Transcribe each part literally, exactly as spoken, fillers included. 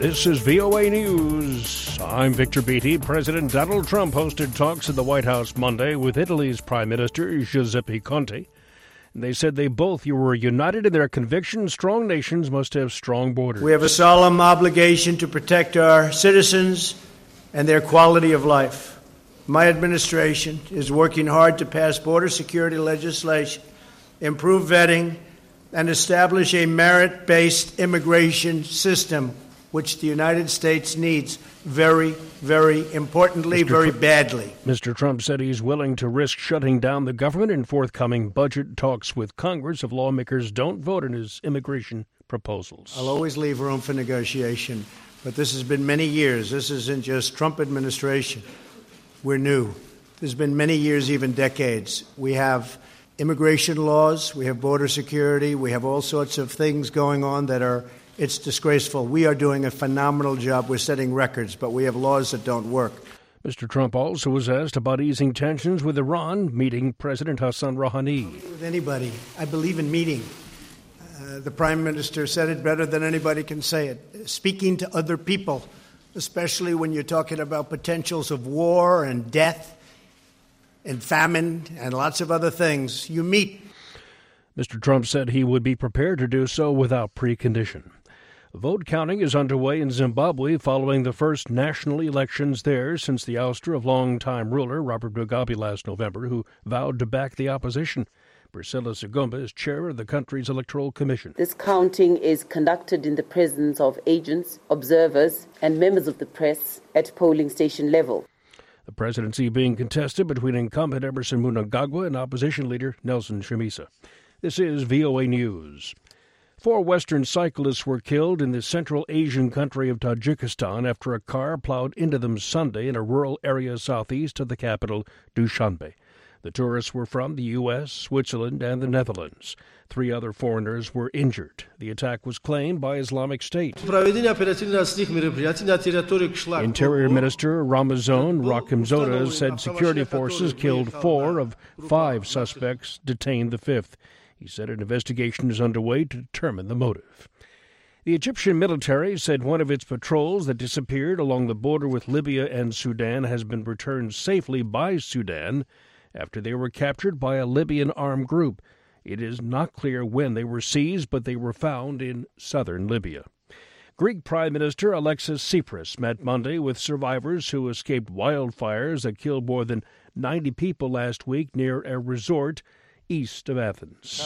This is V O A News. I'm Victor Beattie. President Donald Trump hosted talks at the White House Monday with Italy's Prime Minister Giuseppe Conte. They said they both were united in their conviction strong nations must have strong borders. We have a solemn obligation to protect our citizens and their quality of life. My administration is working hard to pass border security legislation, improve vetting, and establish a merit-based immigration system, which the United States needs very, very importantly, Mister very badly. Mister Trump said he's willing to risk shutting down the government in forthcoming budget talks with Congress if lawmakers don't vote on his immigration proposals. I'll always leave room for negotiation, but this has been many years. This isn't just Trump administration. We're new. There's been many years, even decades. We have immigration laws, we have border security, we have all sorts of things going on that are It's disgraceful. We are doing a phenomenal job. We're setting records, but we have laws that don't work. Mister Trump also was asked about easing tensions with Iran, meeting President Hassan Rouhani. With anybody. I believe in meeting. Uh, the Prime Minister said it better than anybody can say it. Speaking to other people, especially when you're talking about potentials of war and death and famine and lots of other things, you meet. Mister Trump said he would be prepared to do so without precondition. Vote counting is underway in Zimbabwe following the first national elections there since the ouster of longtime ruler Robert Mugabe last November, who vowed to back the opposition. Priscilla Segumba is chair of the country's electoral commission. This counting is conducted in the presence of agents, observers, and members of the press at polling station level. The presidency being contested between incumbent Emmerson Mnangagwa and opposition leader Nelson Chamisa. This is V O A News. Four Western cyclists were killed in the Central Asian country of Tajikistan after a car plowed into them Sunday in a rural area southeast of the capital, Dushanbe. The tourists were from the U S, Switzerland, and the Netherlands. Three other foreigners were injured. The attack was claimed by Islamic State. Interior Minister Ramazan Rakimzoda said security forces killed four of five suspects, detained the fifth. He said an investigation is underway to determine the motive. The Egyptian military said one of its patrols that disappeared along the border with Libya and Sudan has been returned safely by Sudan after they were captured by a Libyan armed group. It is not clear when they were seized, but they were found in southern Libya. Greek Prime Minister Alexis Tsipras met Monday with survivors who escaped wildfires that killed more than ninety people last week near a resort east of Athens.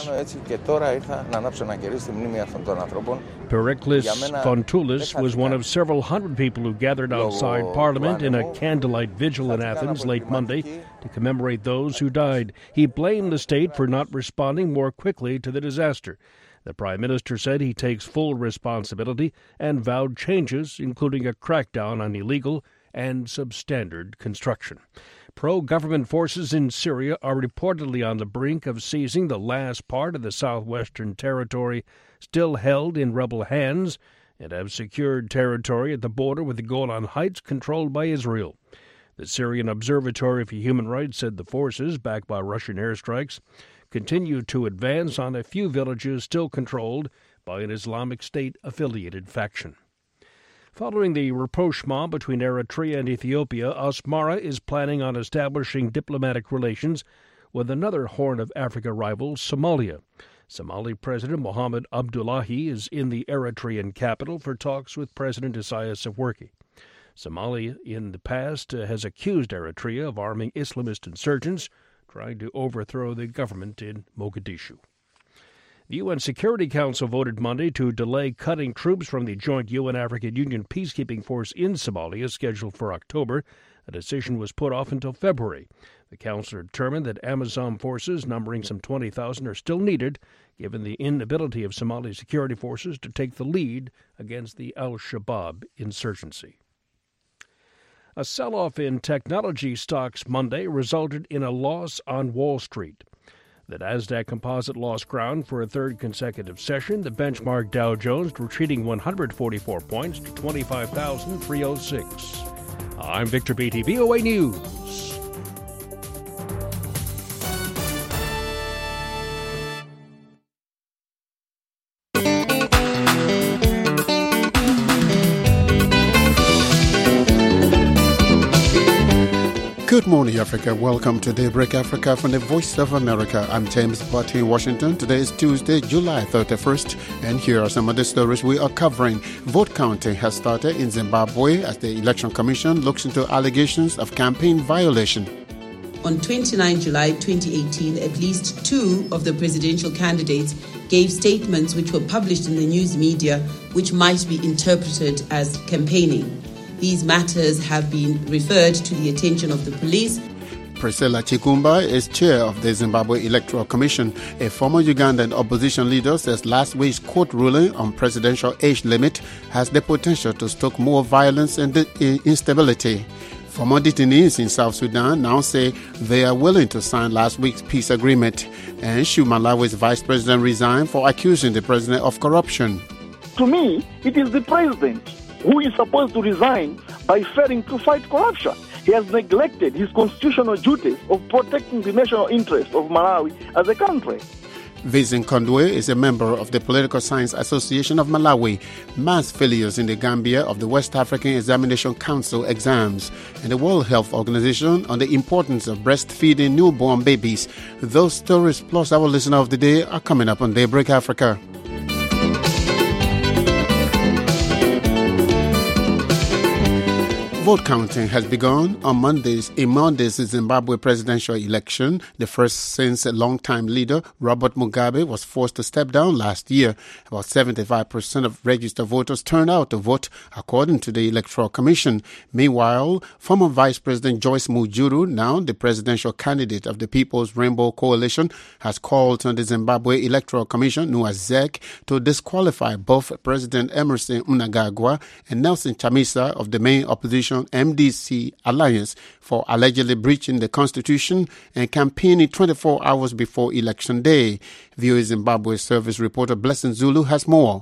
Periklis Fontoulis was one of several hundred people who gathered outside Parliament in a candlelight vigil in Athens late Monday to commemorate those who died. He blamed the state for not responding more quickly to the disaster. The Prime Minister said he takes full responsibility and vowed changes, including a crackdown on illegal and substandard construction. Pro-government forces in Syria are reportedly on the brink of seizing the last part of the southwestern territory still held in rebel hands and have secured territory at the border with the Golan Heights controlled by Israel. The Syrian Observatory for Human Rights said the forces, backed by Russian airstrikes, continue to advance on a few villages still controlled by an Islamic State-affiliated faction. Following the rapprochement between Eritrea and Ethiopia, Asmara is planning on establishing diplomatic relations with another Horn of Africa rival, Somalia. Somali President Mohamed Abdullahi is in the Eritrean capital for talks with President Isaias Afwerki. Somalia in the past uh, has accused Eritrea of arming Islamist insurgents trying to overthrow the government in Mogadishu. The U N Security Council voted Monday to delay cutting troops from the joint U N-African Union peacekeeping force in Somalia scheduled for October. A decision was put off until February. The council determined that Amazon forces numbering some twenty thousand are still needed, given the inability of Somali security forces to take the lead against the al-Shabaab insurgency. A sell-off in technology stocks Monday resulted in a loss on Wall Street. The Nasdaq Composite lost ground for a third consecutive session. The benchmark Dow Jones retreating one hundred forty-four points to twenty-five thousand three hundred six. I'm Victor Beattie, V O A News. Good morning, Africa. Welcome to Daybreak Africa from the Voice of America. I'm James Barty in Washington. Today is Tuesday, July thirty-first, and here are some of the stories we are covering. Vote counting has started in Zimbabwe as the Election Commission looks into allegations of campaign violation. On the twenty-ninth of July twenty eighteen, at least two of the presidential candidates gave statements which were published in the news media which might be interpreted as campaigning. These matters have been referred to the attention of the police. Priscilla Chigumba is chair of the Zimbabwe Electoral Commission. A former Ugandan opposition leader says last week's court ruling on presidential age limit has the potential to stoke more violence and instability. Former detainees in South Sudan now say they are willing to sign last week's peace agreement. And should Malawi's vice president resign for accusing the president of corruption? To me, it is the president who is supposed to resign by failing to fight corruption. He has neglected his constitutional duties of protecting the national interest of Malawi as a country. Vincent Kondwe is a member of the Political Science Association of Malawi. Mass failures in the Gambia of the West African Examination Council exams, and the World Health Organization on the importance of breastfeeding newborn babies. Those stories plus our listener of the day are coming up on Daybreak Africa. Vote counting has begun on Mondays in Monday's Zimbabwe presidential election, the first since a longtime leader Robert Mugabe was forced to step down last year. About seventy-five percent of registered voters turned out to vote, according to the Electoral Commission. Meanwhile, former Vice President Joyce Mujuru, now the presidential candidate of the People's Rainbow Coalition, has called on the Zimbabwe Electoral Commission, known as Z E C, to disqualify both President Emmerson Mnangagwa and Nelson Chamisa of the main opposition M D C Alliance for allegedly breaching the Constitution and campaigning twenty-four hours before Election Day. V O A Zimbabwe service reporter Blessing Zulu has more.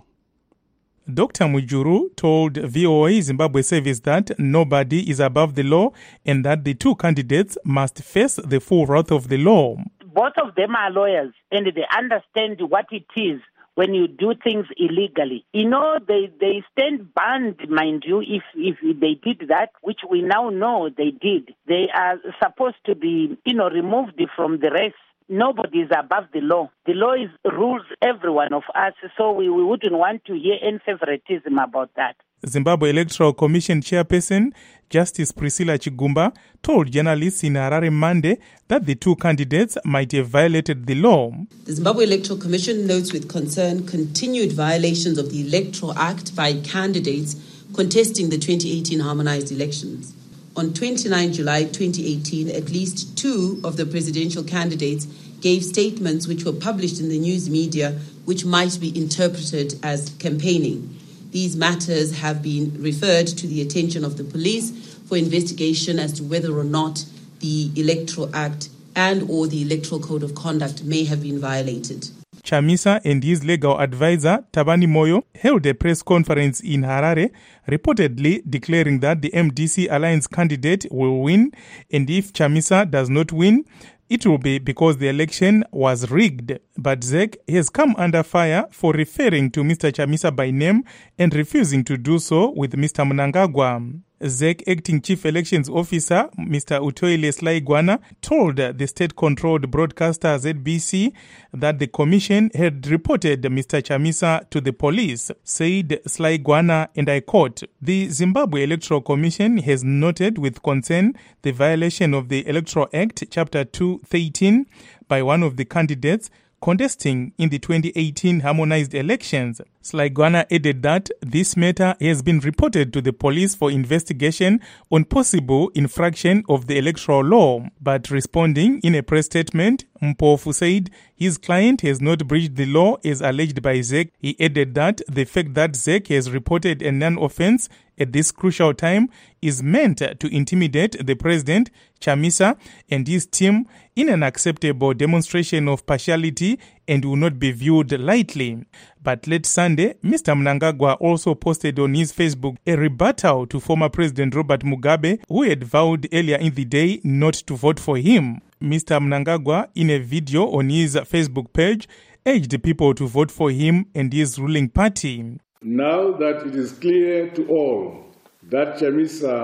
Doctor Mujuru told V O A Zimbabwe service that nobody is above the law and that the two candidates must face the full wrath of the law. Both of them are lawyers and they understand what it is when you do things illegally. You know, they, they stand banned, mind you, if, if they did that, which we now know they did. They are supposed to be, you know, removed from the race. Nobody is above the law. The law is, rules every one of us, so we, we wouldn't want to hear any favoritism about that. Zimbabwe Electoral Commission chairperson Justice Priscilla Chigumba told journalists in Harare Monday that the two candidates might have violated the law. The Zimbabwe Electoral Commission notes with concern continued violations of the Electoral Act by candidates contesting the twenty eighteen harmonized elections. On the twenty-ninth of July twenty eighteen, at least two of the presidential candidates gave statements which were published in the news media which might be interpreted as campaigning. These matters have been referred to the attention of the police for investigation as to whether or not the Electoral Act and or the Electoral Code of Conduct may have been violated. Chamisa and his legal advisor, Tabani Moyo, held a press conference in Harare, reportedly declaring that the M D C Alliance candidate will win, and if Chamisa does not win, it will be because the election was rigged. But Z E C has come under fire for referring to Mister Chamisa by name and refusing to do so with Mister Mnangagwa. Z E C Acting Chief Elections Officer, Mister Utoile Slaigwana, told the state-controlled broadcaster Z B C that the commission had reported Mister Chamisa to the police. Said Slaigwana, and I quote, "The Zimbabwe Electoral Commission has noted with concern the violation of the Electoral Act, Chapter two thirteen, by one of the candidates contesting in the twenty eighteen harmonized elections." Slaigwana added that this matter has been reported to the police for investigation on possible infraction of the electoral law. But responding in a press statement, Mpofu said his client has not breached the law as alleged by Z E C. He added that the fact that Z E C has reported a non-offense at this crucial time is meant to intimidate the president, Chamisa, and his team in an acceptable demonstration of partiality and will not be viewed lightly. But late Sunday, Mister Mnangagwa also posted on his Facebook a rebuttal to former President Robert Mugabe, who had vowed earlier in the day not to vote for him. Mister Mnangagwa, in a video on his Facebook page, urged people to vote for him and his ruling party. Now that it is clear to all that Chamisa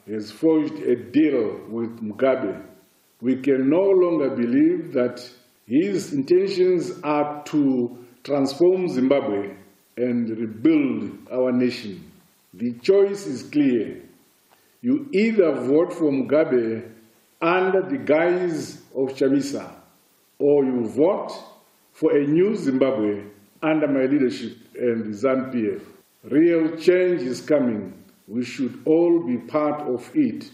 has forged a deal with Mugabe, we can no longer believe that his intentions are to transform Zimbabwe and rebuild our nation. The choice is clear. You either vote for Mugabe under the guise of Chamisa, or you vote for a new Zimbabwe under my leadership and ZANU P F. Real change is coming. We should all be part of it.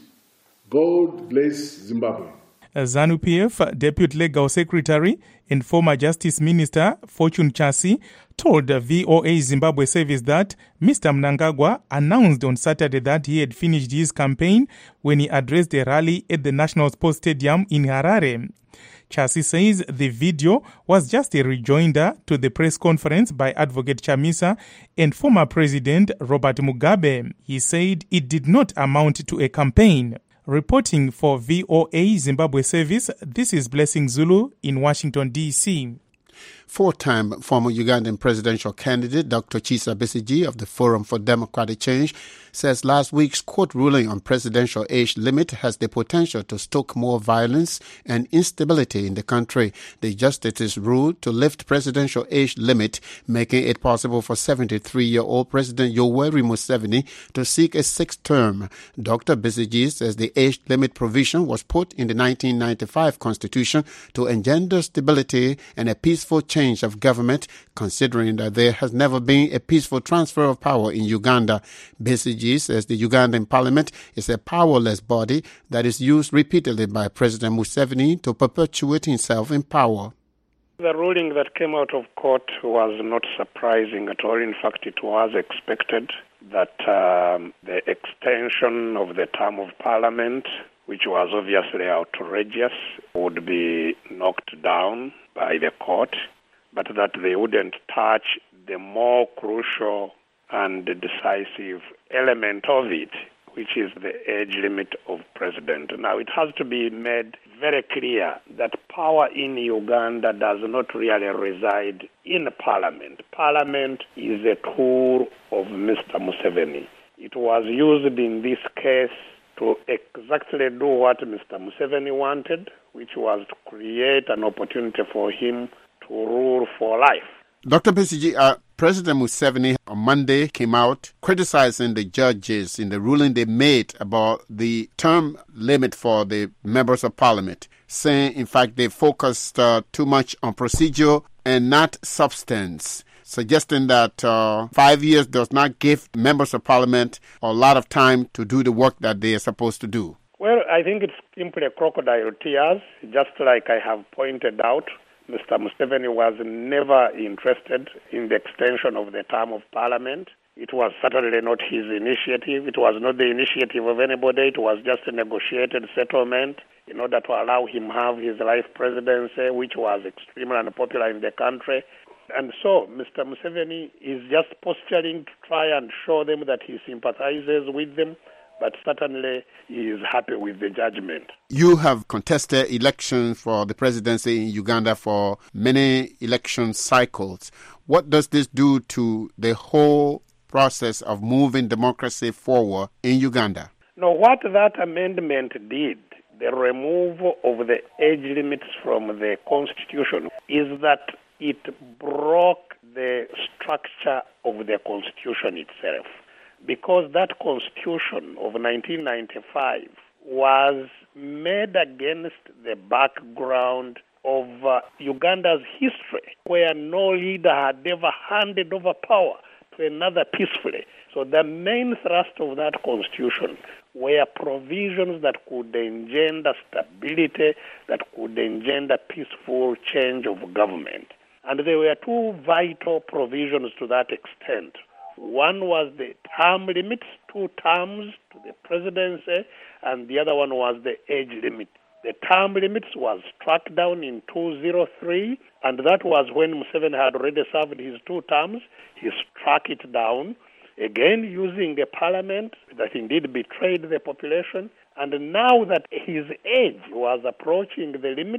God bless Zimbabwe. ZANU P F Deputy Legal Secretary and former Justice Minister Fortune Chasi told V O A Zimbabwe Service that Mister Mnangagwa announced on Saturday that he had finished his campaign when he addressed a rally at the National Sports Stadium in Harare. Chasi says the video was just a rejoinder to the press conference by Advocate Chamisa and former President Robert Mugabe. He said it did not amount to a campaign. Reporting for V O A Zimbabwe Service, this is Blessing Zulu in Washington, D C Four-time former Ugandan presidential candidate Doctor Kizza Besigye of the Forum for Democratic Change says last week's court ruling on presidential age limit has the potential to stoke more violence and instability in the country. The justices ruled to lift presidential age limit, making it possible for seventy-three-year-old President Yoweri Museveni to seek a sixth term. Doctor Besigye says the age limit provision was put in the nineteen ninety-five Constitution to engender stability and a peaceful change of government, considering that there has never been a peaceful transfer of power in Uganda. Besigye says the Ugandan parliament is a powerless body that is used repeatedly by President Museveni to perpetuate himself in power. The ruling that came out of court was not surprising at all. In fact, it was expected that um, the extension of the term of parliament, which was obviously outrageous, would be knocked down by the court, but that they wouldn't touch the more crucial and decisive element of it, which is the age limit of president. Now, it has to be made very clear that power in Uganda does not really reside in Parliament. Parliament is a tool of Mister Museveni. It was used in this case to exactly do what Mister Museveni wanted, which was to create an opportunity for him to rule for life. Doctor Besigye, uh, President Museveni on Monday came out criticizing the judges in the ruling they made about the term limit for the members of parliament, saying, in fact, they focused uh, too much on procedure and not substance, suggesting that uh, five years does not give members of parliament a lot of time to do the work that they are supposed to do. Well, I think it's simply crocodile tears, just like I have pointed out. Mister Museveni was never interested in the extension of the term of parliament. It was certainly not his initiative. It was not the initiative of anybody. It was just a negotiated settlement in order to allow him have his life presidency, which was extremely unpopular in the country. And so Mister Museveni is just posturing to try and show them that he sympathizes with them, but certainly he is happy with the judgment. You have contested elections for the presidency in Uganda for many election cycles. What does this do to the whole process of moving democracy forward in Uganda? No, what that amendment did, the removal of the age limits from the Constitution, is that it broke the structure of the Constitution itself. Because that Constitution of nineteen ninety-five was made against the background of uh, Uganda's history, where no leader had ever handed over power to another peacefully. So the main thrust of that Constitution were provisions that could engender stability, that could engender peaceful change of government. And there were two vital provisions to that extent. One was the term limits, two terms to the presidency, and the other one was the age limit. The term limits was struck down in two thousand three, and that was when Museveni had already served his two terms. He struck it down, again using a parliament that indeed betrayed the population. And now that his age was approaching the limit, he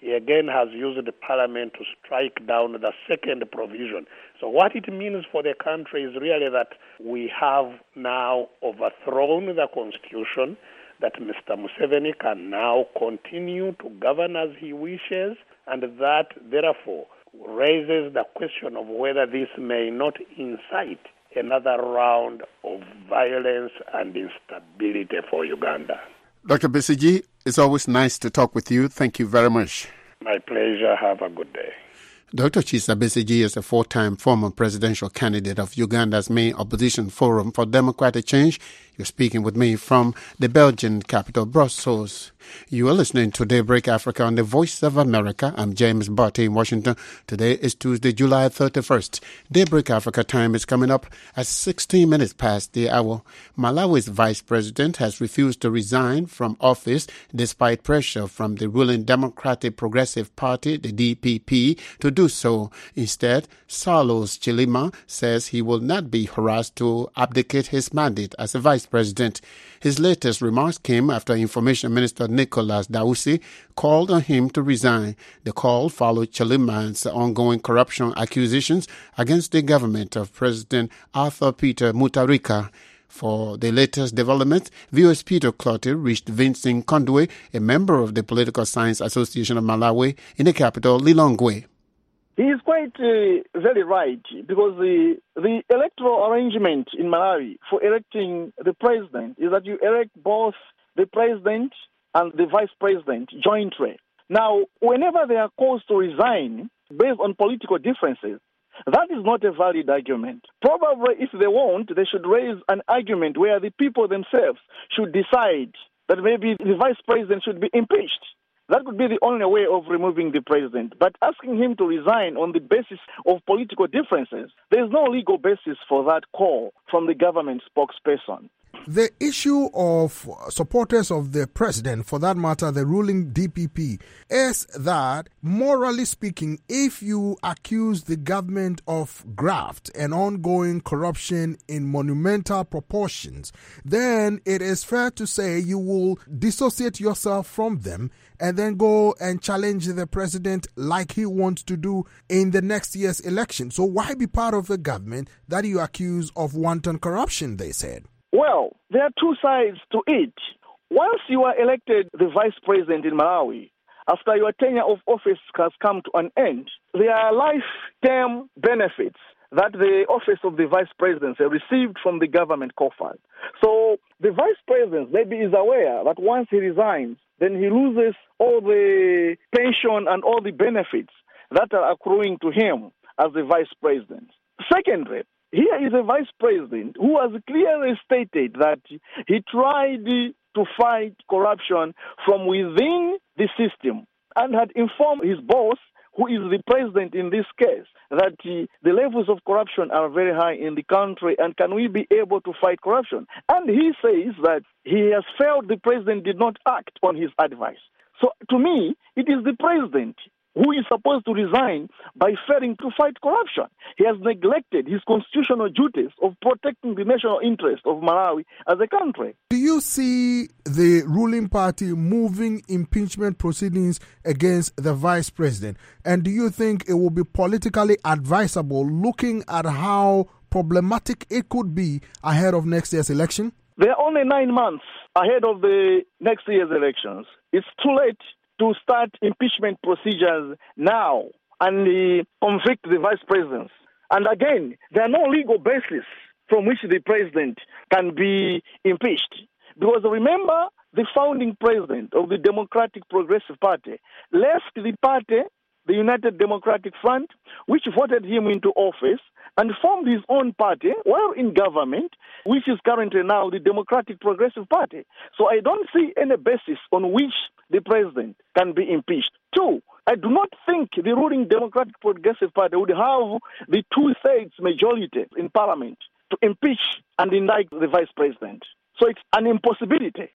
he again has used the parliament to strike down the second provision. So what it means for the country is really that we have now overthrown the constitution, that Mister Museveni can now continue to govern as he wishes, and that therefore raises the question of whether this may not incite another round of violence and instability for Uganda. Doctor Besigye, it's always nice to talk with you. Thank you very much. My pleasure. Have a good day. Doctor Kizza Besigye is a four-time former presidential candidate of Uganda's main opposition forum for democratic change. You're speaking with me from the Belgian capital, Brussels. You are listening to Daybreak Africa on the Voice of America. I'm James Barty in Washington. Today is Tuesday, July thirty-first. Daybreak Africa time is coming up at sixteen minutes past the hour. Malawi's vice president has refused to resign from office despite pressure from the ruling Democratic Progressive Party, the D P P, to do so. Instead, Saulos Chilima says he will not be harassed to abdicate his mandate as a vice president. His latest remarks came after Information Minister Nicholas Dausi called on him to resign. The call followed Chilima's ongoing corruption accusations against the government of President Arthur Peter Mutharika. For the latest development, V O A's Peter Clottey reached Vincent Kondwe, a member of the Political Science Association of Malawi, in the capital, Lilongwe. He is quite uh, very right, because the the electoral arrangement in Malawi for electing the president is that you elect both the president and the vice president jointly. Now, whenever they are called to resign based on political differences, that is not a valid argument. Probably if they won't, they should raise an argument where the people themselves should decide that maybe the vice president should be impeached. That could be the only way of removing the president. But asking him to resign on the basis of political differences, there is no legal basis for that call from the government spokesperson. The issue of supporters of the president, for that matter, the ruling D P P, is that, morally speaking, if you accuse the government of graft and ongoing corruption in monumental proportions, then it is fair to say you will dissociate yourself from them and then go and challenge the president like he wants to do in the next year's election. So why be part of a government that you accuse of wanton corruption, they said? Well, there are two sides to it. Once you are elected the vice president in Malawi, after your tenure of office has come to an end, there are life-term benefits that the office of the vice presidency received from the government coffers. So the vice president maybe is aware that once he resigns, then he loses all the pension and all the benefits that are accruing to him as the vice president. Secondly, here is a vice president who has clearly stated that he tried to fight corruption from within the system and had informed his boss, who is the president in this case, that the levels of corruption are very high in the country and can we be able to fight corruption? And he says that he has felt the president did not act on his advice. So to me, it is the president who is supposed to resign by failing to fight corruption. He has neglected his constitutional duties of protecting the national interest of Malawi as a country. Do you see the ruling party moving impeachment proceedings against the vice president? And do you think it will be politically advisable looking at how problematic it could be ahead of next year's election? There are only nine months ahead of the next year's elections. It's too late to start impeachment procedures now and uh, convict the vice presidents. And again, there are no legal basis from which the president can be impeached. Because remember, the founding president of the Democratic Progressive Party left the party, the United Democratic Front, which voted him into office, and formed his own party while in government, which is currently now the Democratic Progressive Party. So I don't see any basis on which the president can be impeached. Two, I do not think the ruling Democratic Progressive Party would have the two-thirds majority in parliament to impeach and indict the vice president. So it's an impossibility.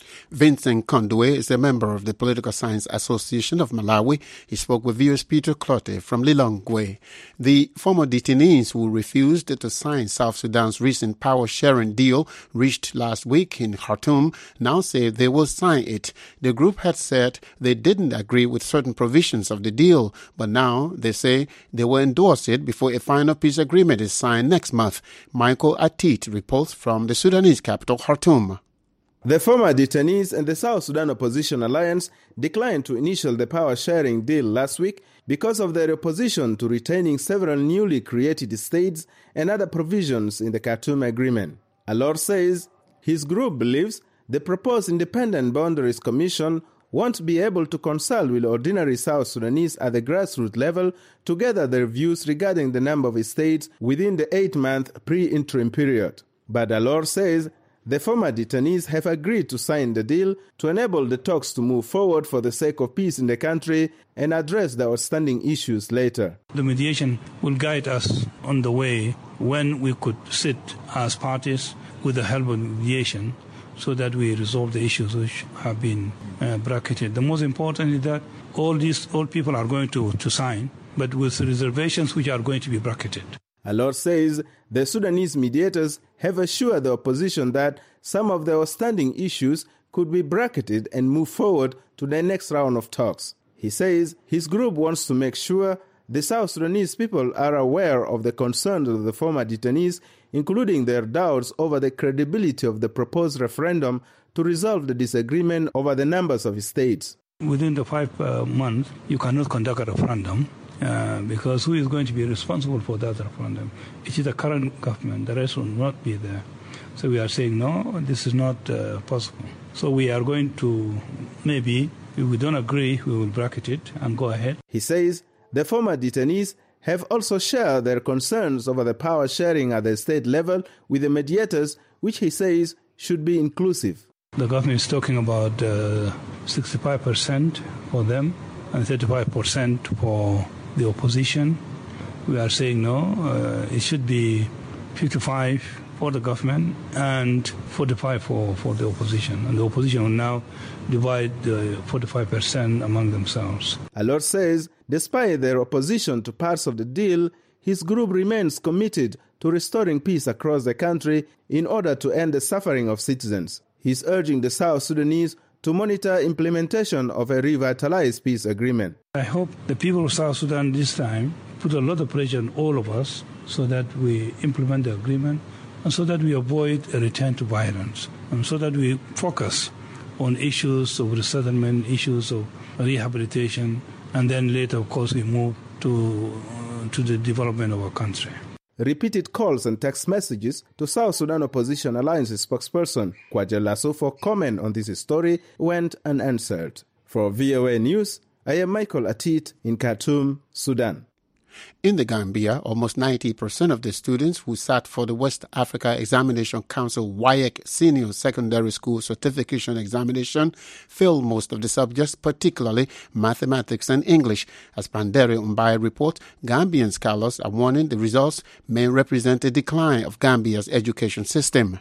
Vincent Kondwe is a member of the Political Science Association of Malawi. He spoke with viewers Peter Clotte from Lilongwe. The former detainees who refused to sign South Sudan's recent power-sharing deal reached last week in Khartoum now say they will sign it. The group had said they didn't agree with certain provisions of the deal, but now they say they will endorse it before a final peace agreement is signed next month. Michael Atit reports from the Sudanese capital, Khartoum. The former detainees and the South Sudan Opposition Alliance declined to initial the power-sharing deal last week because of their opposition to retaining several newly created states and other provisions in the Khartoum Agreement. Alor says his group believes the proposed Independent Boundaries Commission won't be able to consult with ordinary South Sudanese at the grassroots level to gather their views regarding the number of states within the eight-month pre-interim period. But Alor says the former detainees have agreed to sign the deal to enable the talks to move forward for the sake of peace in the country and address the outstanding issues later. The mediation will guide us on the way when we could sit as parties with the help of mediation so that we resolve the issues which have been uh, bracketed. The most important is that all these all people are going to, to sign, but with reservations which are going to be bracketed. Alor says the Sudanese mediators have assured the opposition that some of the outstanding issues could be bracketed and move forward to the next round of talks. He says his group wants to make sure the South Sudanese people are aware of the concerns of the former detainees, including their doubts over the credibility of the proposed referendum to resolve the disagreement over the numbers of states. Within the five uh, months, you cannot conduct a referendum. Uh, because who is going to be responsible for that referendum? It is the current government. The rest will not be there. So we are saying, no, this is not uh, possible. So we are going to, maybe, if we don't agree, we will bracket it and go ahead. He says the former detainees have also shared their concerns over the power sharing at the state level with the mediators, which he says should be inclusive. The government is talking about uh, sixty-five percent for them and thirty-five percent for the opposition. We are saying no, uh, it should be fifty-five for the government and forty-five for, for the opposition. And the opposition will now divide the forty-five percent among themselves. Alor says despite their opposition to parts of the deal, his group remains committed to restoring peace across the country in order to end the suffering of citizens. He's urging the South Sudanese to monitor implementation of a revitalized peace agreement. I hope the people of South Sudan this time put a lot of pressure on all of us so that we implement the agreement and so that we avoid a return to violence and so that we focus on issues of resettlement, issues of rehabilitation, and then later, of course, we move to, uh, to the development of our country. Repeated calls and text messages to South Sudan Opposition Alliance spokesperson Kwaja Lasso for comment on this story went unanswered. For V O A News, I am Michael Atit in Khartoum, Sudan. In the Gambia, almost ninety percent of the students who sat for the West Africa Examination Council W A E C Senior Secondary School Certification Examination failed most of the subjects, particularly mathematics and English. As Pandere Umbai report, Gambian scholars are warning the results may represent a decline of Gambia's education system.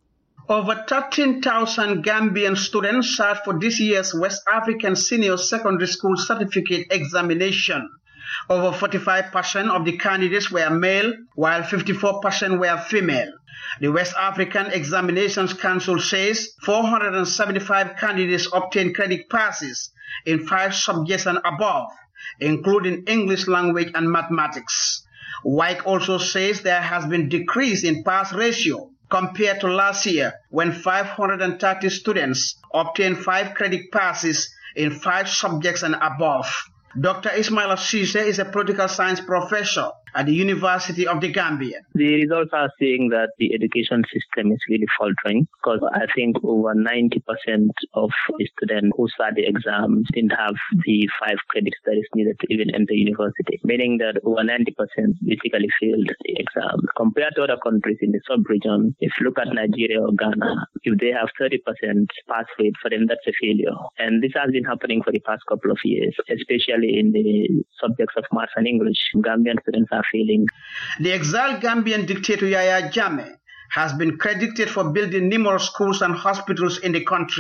Over thirteen thousand Gambian students sat for this year's West African Senior Secondary School Certificate Examination. Over forty-five percent of the candidates were male, while fifty-four percent were female. The West African Examinations Council says four hundred seventy-five candidates obtained credit passes in five subjects and above, including English language and mathematics. W A E C also says there has been decrease in pass ratio compared to last year, when five hundred thirty students obtained five credit passes in five subjects and above. Doctor Ismail Cisse is a political science professor at the University of the Gambia. The results are saying that the education system is really faltering because I think over ninety percent of the students who sat the exams didn't have the five credits that is needed to even enter university, meaning that over ninety percent basically failed the exam. Compared to other countries in the sub-region, if you look at Nigeria or Ghana, if they have thirty percent pass rate, for them that's a failure. And this has been happening for the past couple of years, especially in the subjects of maths and English. Gambian students are failing. The exiled Gambian dictator Yahya Jammeh has been credited for building numerous schools and hospitals in the country.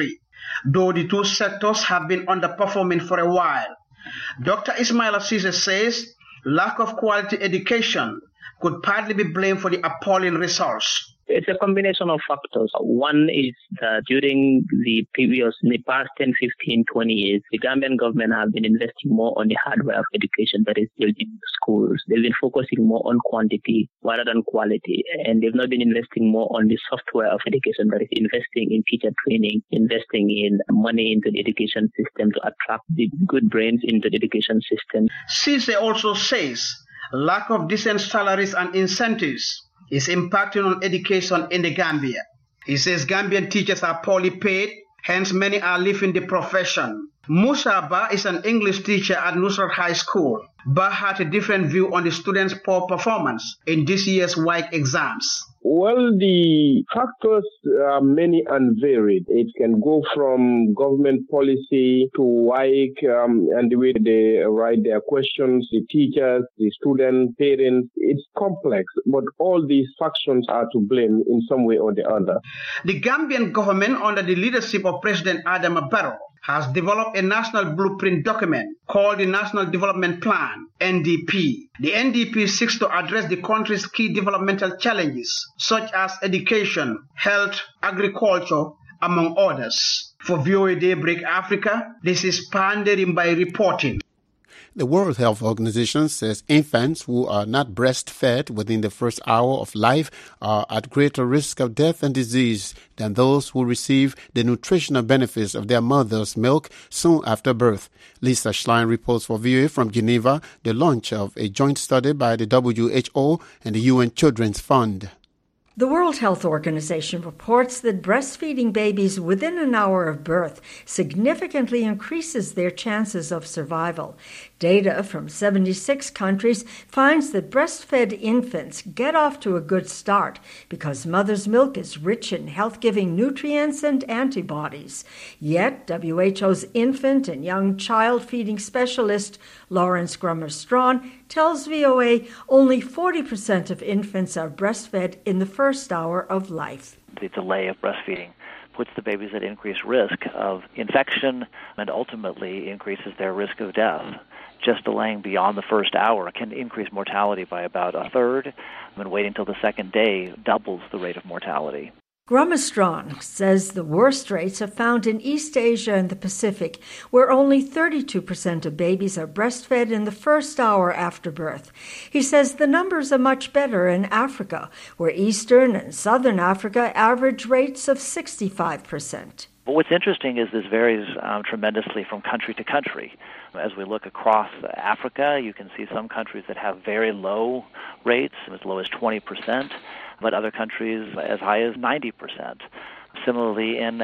though the two sectors have been underperforming for a while. Doctor Ismaila Cisse says lack of quality education could partly be blamed for the appalling results. It's a combination of factors. One is that during the previous, in the past ten, fifteen, twenty years, the Gambian government have been investing more on the hardware of education that is built in schools. They've been focusing more on quantity rather than quality. And they've not been investing more on the software of education, that is investing in teacher training, investing in money into the education system to attract the good brains into the education system. Cisse also says lack of decent salaries and incentives is impacting on education in the Gambia. He says Gambian teachers are poorly paid, hence many are leaving the profession. Musa Ba is an English teacher at Nusrat High School. Ba had a different view on the students' poor performance in this year's W A C exams. Well, the factors are many and varied. It can go from government policy to W A C um, and the way they write their questions, the teachers, the students, parents. It's complex, but all these factions are to blame in some way or the other. The Gambian government, under the leadership of President Adama Barrow, has developed a national blueprint document called the National Development Plan, N D P. The N D P seeks to address the country's key developmental challenges, such as education, health, agriculture, among others. For V O A Daybreak Africa, this is Pandering by reporting. The World Health Organization says infants who are not breastfed within the first hour of life are at greater risk of death and disease than those who receive the nutritional benefits of their mother's milk soon after birth. Lisa Schlein reports for V O A from Geneva the launch of a joint study by the W H O and the U N Children's Fund. The World Health Organization reports that breastfeeding babies within an hour of birth significantly increases their chances of survival. Data from seventy-six countries finds that breastfed infants get off to a good start because mother's milk is rich in health-giving nutrients and antibodies. Yet, W H O's infant and young child feeding specialist Lawrence Grummer-Strawn tells V O A only forty percent of infants are breastfed in the first hour of life. The delay of breastfeeding puts the babies at increased risk of infection and ultimately increases their risk of death. Just delaying beyond the first hour can increase mortality by about a third, and waiting until the second day doubles the rate of mortality. Grummer-Strawn says the worst rates are found in East Asia and the Pacific, where only thirty-two percent of babies are breastfed in the first hour after birth. He says the numbers are much better in Africa, where Eastern and Southern Africa average rates of sixty-five percent. But what's interesting is this varies um, tremendously from country to country. As we look across Africa, you can see some countries that have very low rates, as low as twenty percent, but other countries as high as ninety percent. Similarly, in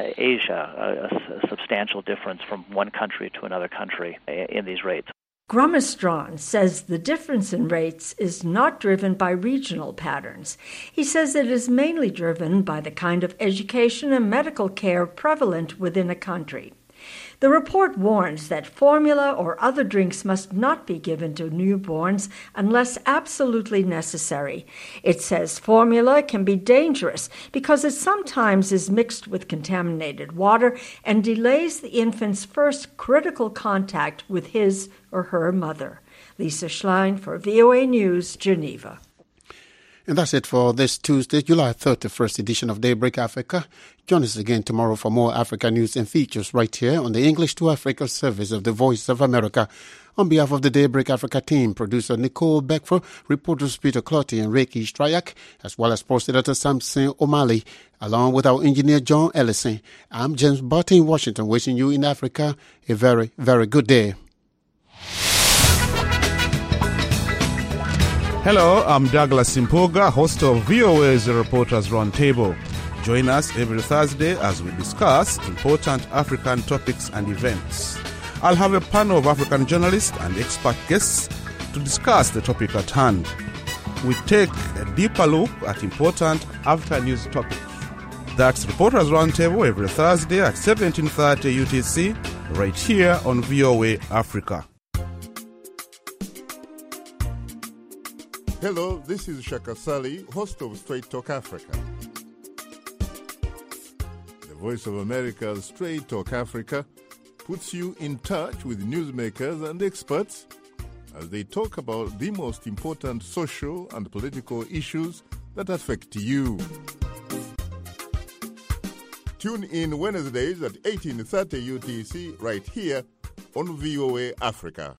Asia, a, a substantial difference from one country to another country in these rates. Grummer-Strawn says the difference in rates is not driven by regional patterns. He says it is mainly driven by the kind of education and medical care prevalent within a country. The report warns that formula or other drinks must not be given to newborns unless absolutely necessary. It says formula can be dangerous because it sometimes is mixed with contaminated water and delays the infant's first critical contact with his or her mother. Lisa Schlein for V O A News, Geneva. And that's it for this Tuesday, July thirty-first edition of Daybreak Africa. Join us again tomorrow for more Africa news and features right here on the English to Africa service of the Voice of America. On behalf of the Daybreak Africa team, producer Nicole Beckford, reporters Peter Clotty and Reiki Strayak, as well as post editor Samson O'Malley, along with our engineer John Ellison. I'm James Barton in Washington, wishing you in Africa a very, very good day. Hello, I'm Douglas Simpoga, host of V O A's Reporters Roundtable. Join us every Thursday as we discuss important African topics and events. I'll have a panel of African journalists and expert guests to discuss the topic at hand. We take a deeper look at important African news topics. That's Reporters Roundtable every Thursday at seventeen thirty U T C, right here on V O A Africa. Hello, this is Shaka Sali, host of Straight Talk Africa. The Voice of America's Straight Talk Africa puts you in touch with newsmakers and experts as they talk about the most important social and political issues that affect you. Tune in Wednesdays at eighteen thirty U T C right here on V O A Africa.